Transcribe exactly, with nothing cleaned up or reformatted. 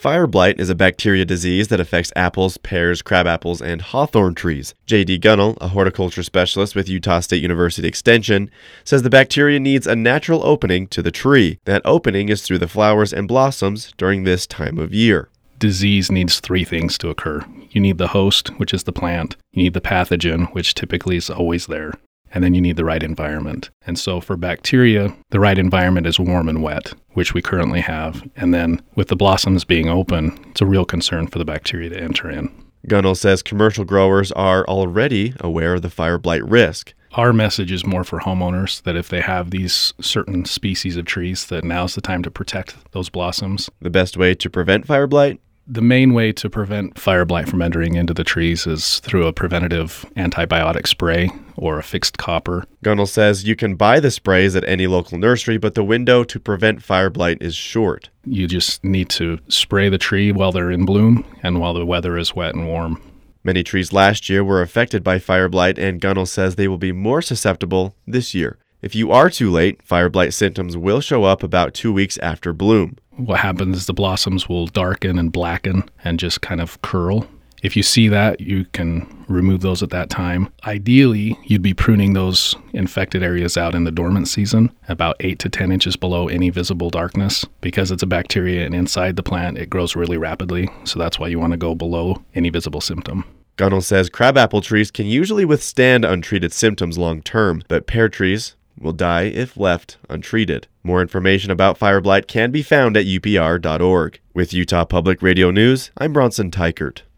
Fire blight is a bacteria disease that affects apples, pears, crabapples, and hawthorn trees. J D Gunnell, a horticulture specialist with Utah State University Extension, says the bacteria needs a natural opening to the tree. That opening is through the flowers and blossoms during this time of year. Disease needs three things to occur. You need the host, which is the plant. You need the pathogen, which typically is always there. And then you need the right environment. And so for bacteria, the right environment is warm and wet, which we currently have. And then with the blossoms being open, it's a real concern for the bacteria to enter in. Gunnell says commercial growers are already aware of the fire blight risk. Our message is more for homeowners, that if they have these certain species of trees, that now's the time to protect those blossoms. The best way to prevent fire blight? The main way to prevent fire blight from entering into the trees is through a preventative antibiotic spray or a fixed copper. Gunnell says you can buy the sprays at any local nursery, but the window to prevent fire blight is short. You just need to spray the tree while they're in bloom and while the weather is wet and warm. Many trees last year were affected by fire blight, and Gunnell says they will be more susceptible this year. If you are too late, fire blight symptoms will show up about two weeks after bloom. What happens is the blossoms will darken and blacken and just kind of curl. If you see that, you can remove those at that time. Ideally, you'd be pruning those infected areas out in the dormant season, about eight to ten inches below any visible darkness. Because it's a bacteria and inside the plant, it grows really rapidly. So that's why you want to go below any visible symptom. Gunnell says crabapple trees can usually withstand untreated symptoms long term, but pear trees will die if left untreated. More information about fire blight can be found at U P R dot org. With Utah Public Radio News, I'm Bronson Teichert.